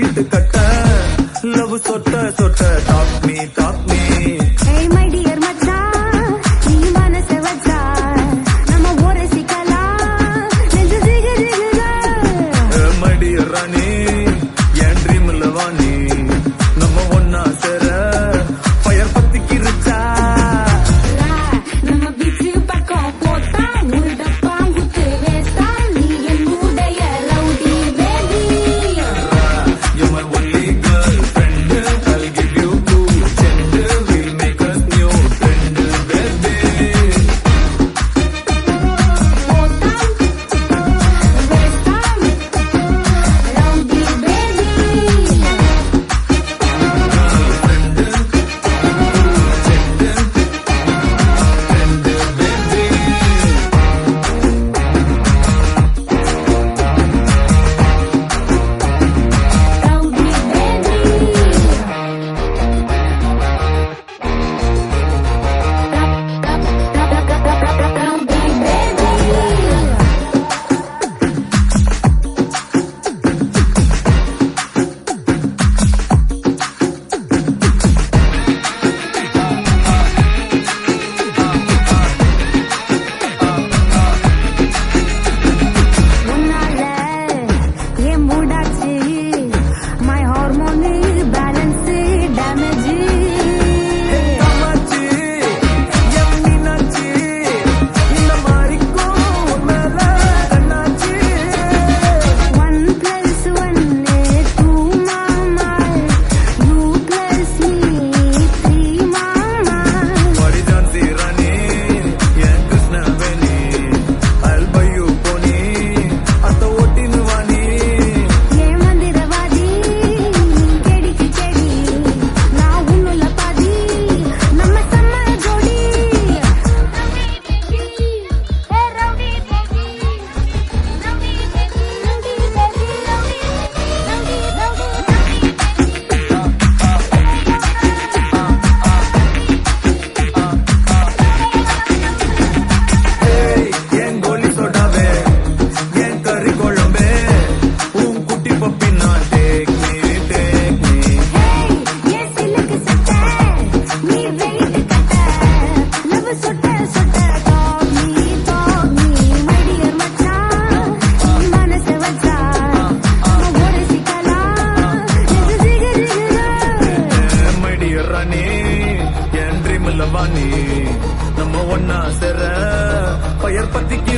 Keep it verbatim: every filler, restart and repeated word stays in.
வீட்டு கட்ட லவ் சொட்ட சொட்ட talk me talk me Hey my dear மச்சான் நீ மனசு வச்சா நம்ம ஊரை சிக்கலாம் நெஞ்சு ஜிகு ஜிகுதா my dear ராணி என் ட்ரீம்ல வாணி நம்ம ஒன்னா சேர ஃபயர் பத்திக்கிருச்சா நம்ம பீச்சு பக்கம் போட்டா முருட பாங்குத்து வேஸ்டா நீ என் உடைய rowdy baby You're my only girlfriend I'll give you two cent we'll make us new friend baby போட்டா வேஸ்டா ரவுடி பேபி ரவுடி உன்னால ஏன் மூடாச்சு மை ஹார்மோன் பேலன்ஸ் டேமேஜ் காமாட்சி என் மீனாட்சி இந்த மாறிக்கும் உன் மேல கண்ணாச்சி ஒன் பிளஸ் ஒன்னு டூ மாமா யூ பிளஸ் மீ த்ரீ மாமா Body Jhansi Rani என் கிருஷ்ணவேணி I'll buy you pony அத்த ஓட்டினு வாணி ஏ மந்திரவாதி கெடிக்கு செடி நான் உன்னுள்ள பாதி நம்ம செம்ம ஜோடி ஏ rowdy baby rowdy baby rowdy baby rowdy rowdy ஏய் என் கோலி சோடாவே என் கறி குழம்பே உன் குட்டி பப்பி நான் take me take me hey ஏ சிலுக்கு சட்டை நீ வெயிட் கட்ட லவ் சொட்ட சொட்ட talk me talk me my dear மச்சான் நீ மனசு வச்சா நம்ம ஊரை சிக்கலாம் நெஞ்சு ஜிகு ஜிகுதா my dear ராணி என் ட்ரீம்ல வாணி நம்ம ஒன்னா சேர ஃபயர் பத்திக்கு